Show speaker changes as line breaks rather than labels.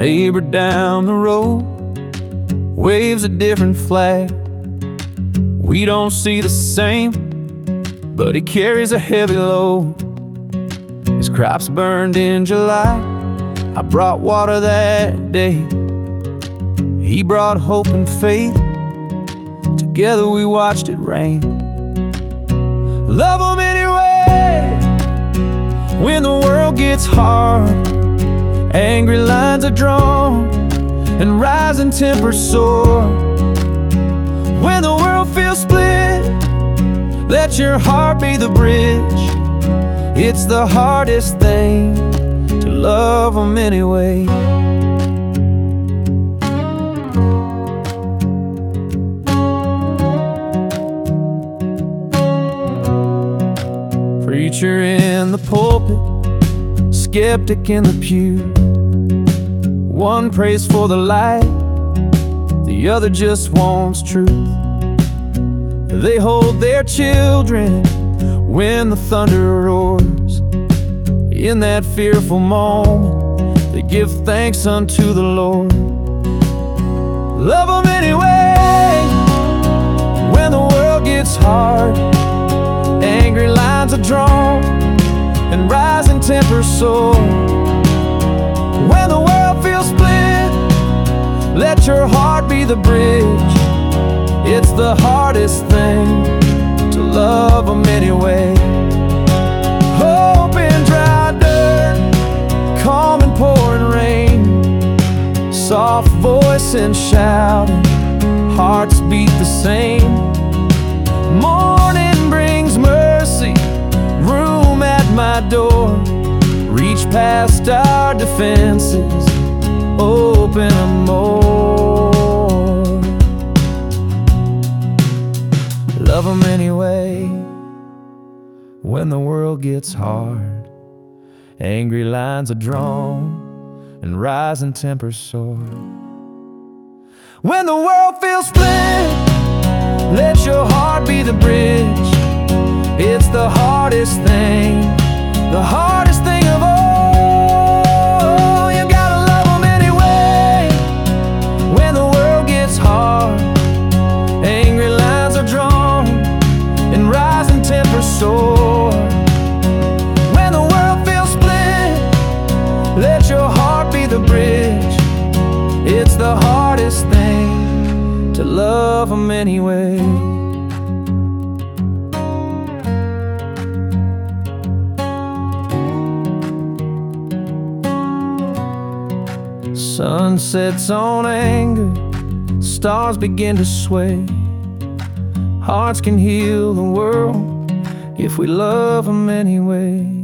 neighbor down the road waves a different flag. We don't see the same, but he carries a heavy load. His crops burned in July, I brought water that day. He brought hope and faith, together we watched it rain. Love him anyway, when the world gets hard. Angry lines are drawn, and rising tempers soar. When the world feels split, let your heart be the bridge. It's the hardest thing to love them anyway. Preacher in the pulpit, skeptic in the pew. One prays for the light, the other just wants truth. They hold their children when the thunder roars. In that fearful moment, they give thanks unto the Lord. Love them anyway, when the world gets hard. Angry lines are drawn, and rising tempers soar. When the world feels split, let your heart be the bridge. It's the hardest thing to love them anyway. Hope in dry dirt, calm in pouring rain. Soft voice and shouting, hearts beat the same. Morning brings mercy, room at my door. Reach past our defenses, open them more. Love them anyway, when the world gets hard. Angry lines are drawn, and rising tempers soar. When the world feels split, let your heart be the bridge. It's the hardest thing, the hardest thing of all. You gotta love them anyway, when the world gets hard. Angry lines are drawn, and rising tempers soar. When the world feels split, let your heart be the bridge. It's the hardest thing to love them anyway. Sun sets on anger, stars begin to sway. Hearts can heal the world if we love them anyway.